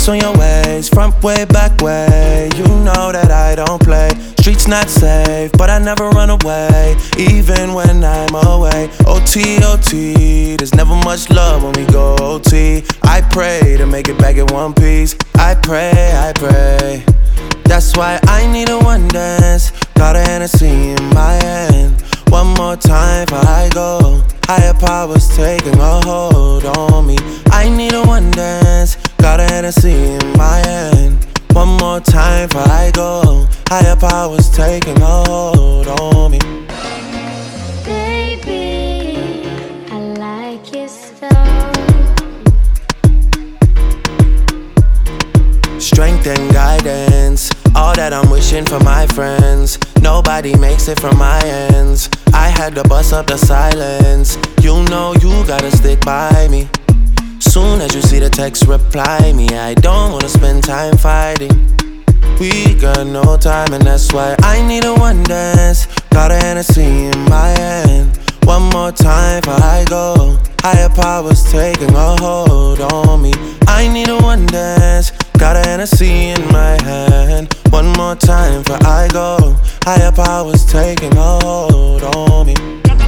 Ice on your waist, front way, back way. You know that I don't play. Streets not safe, but I never run away, even when I'm away. OT, OT, there's never much love when we go OT. I pray to make it back in one piece. I pray, I pray. That's why I need a one dance. Got a Hennessy in my hand. One more time before I go. Higher powers taking a hold on me. I need a one dance. Got a Hennessy in my hand. One more time before I go. Higher powers taking a hold on me. Baby, I like it so. Strength and guidance, all that I'm wishing for my friends. Nobody makes it from my ends. I had to bust up the silence. You know you gotta stick by me. Soon as you see the text, reply me. I don't wanna spend time fighting. We got no time and that's why I need a one dance. Got a Hennessy in my hand. One more time before I go. Higher powers taking a hold on me. I need a one dance. Got a Hennessy in my hand. One more time before I go. Higher powers taking a hold on me.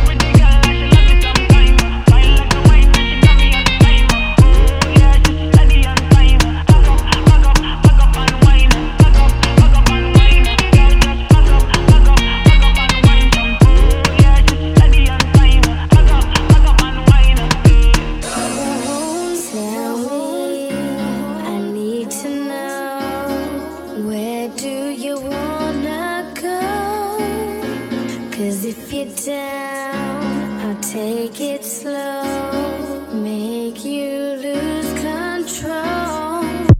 Cause if you're down, I'll take it slow, make you lose control.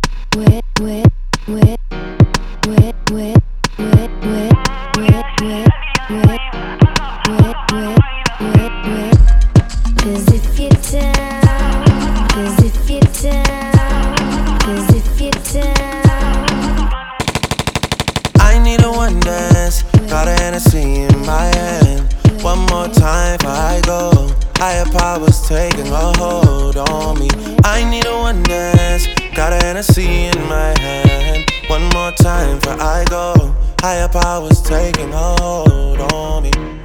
Cause if you're down, cause if you're down, cause if you're down. I need a one dance. Got a Hennessy in my hand. One more time before I go. Higher powers taking a hold on me. I need a one dance. Got a Hennessy in my hand. One more time before I go. Higher powers taking a hold on me.